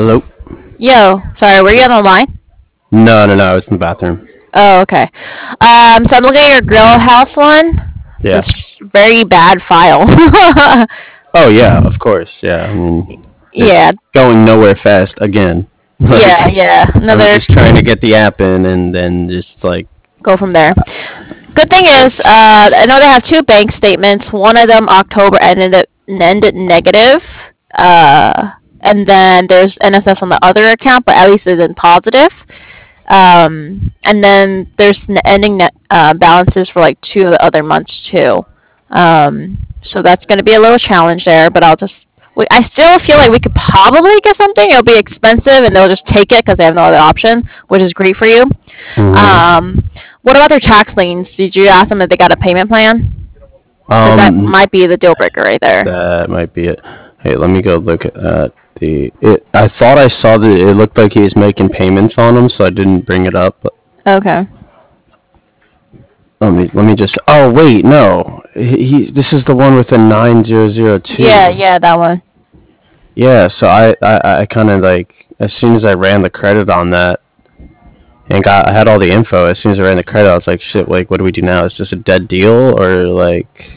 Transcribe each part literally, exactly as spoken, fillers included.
Hello? Yo, sorry, were you on the line? No, no, no. I was in the bathroom. Oh, okay. Um, so I'm looking at your Grill House one. It's a Yeah. s- very bad file. Oh, yeah, of course. Yeah. I mean, Yeah, it's going nowhere fast again. yeah, Like, yeah. I was Another just trying to get the app in and then just like, go from there. Good thing is, uh, it's. I know they have two bank statements. One of them October ended it- ended negative. Uh, and then there's N S F on the other account, but at least it's in positive. Um, and then there's n- ending net uh, balances for like two of the other months too. Um, so that's going to be a little challenge there, but I'll just. We, I still feel like we could probably get something. It'll be expensive, and they'll just take it because they have no other option, which is great for you. Mhm. Um, what about their tax liens? Did you ask them if they got a payment plan? Because that Um, might be the deal breaker right there. that might be it. Hey, let me go look at that. The it. I thought I saw that it looked like he was making payments on them, so I didn't bring it up. But Okay. let me let me just. Oh wait, no. He, he this is the one with the nine zero zero Yeah, two. yeah, that one. Yeah, so I I, I kind of like as soon as I ran the credit on that and got I had all the info. As soon as I ran the credit, I was like, shit. Like, what do we do now? Is this a dead deal or like?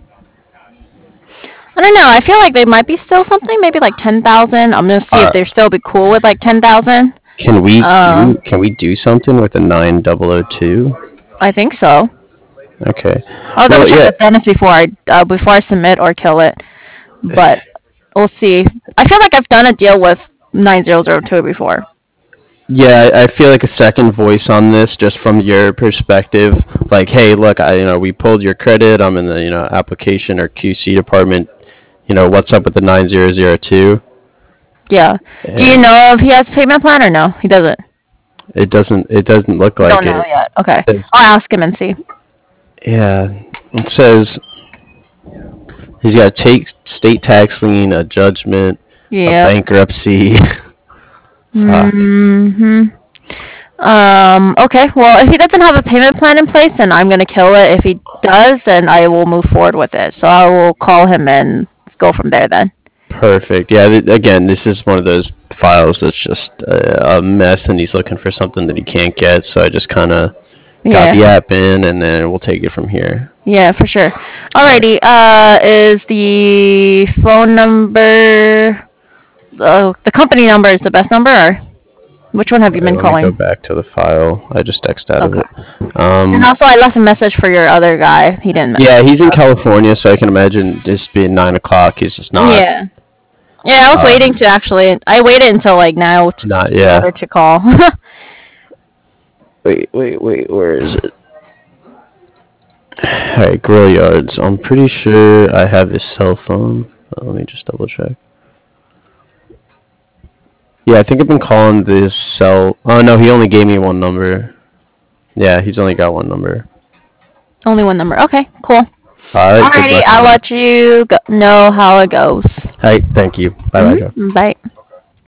I don't know. I feel like they might be still something, maybe like ten thousand. I'm gonna see if Uh, they're still be cool with like ten thousand. can we Uh, do can we do something with the nine double oh two? I think so. Okay. I'll double Well, check yeah, the benefits before I uh, before I submit or kill it, but we'll see. I feel like I've done a deal with nine zero zero two before. yeah. I I feel like a second voice on this, just from your perspective. Like, hey, look, I you know we pulled your credit. I'm in the you know application or Q C department. You know what's up with the nine zero zero two? Yeah. Do you And know if he has a payment plan or no? He doesn't. it doesn't it doesn't look You like don't know it. yet. Okay. It says, I'll ask him and see. yeah, it says he's got to take state tax lien, a judgment, a Yep. bankruptcy. Fuck. Hmm. Um, okay, well, if he doesn't have a payment plan in place, then I'm gonna kill it. If he does, then I will move forward with it. So I will call him and go from there then. Perfect. Yeah. Th- again, this is one of those files that's just a, a mess, and he's looking for something that he can't get. So I just kind of got Yeah, the app in, and then we'll take it from here. yeah, for sure. All right. Alrighty, uh, is the phone number, uh, the company number is the best number, or which one have you All right. been Let me go calling? back to the file. I just X'd out of Okay. it. And Um. also, I left a message for your other guy. He didn't. Yeah, he's in California, so I can imagine just being nine o'clock. He's just not. Yeah. Yeah, I was waiting Um. to actually. I waited until like now to, Not. in Yeah. order to call. Wait. Wait. Wait. Where is it? Alright, Grill Yards. I'm pretty sure I have his cell phone. Uh, let me just double check. Yeah, I think I've been calling this cell. Oh no, he only gave me one number. Yeah, he's only got one number. Only one number. Okay, cool. Alright, good Alrighty, luck, I'll man. let you go- know how it goes. Alright, thank you. Bye bye, Joe. Mm-hmm. Bye.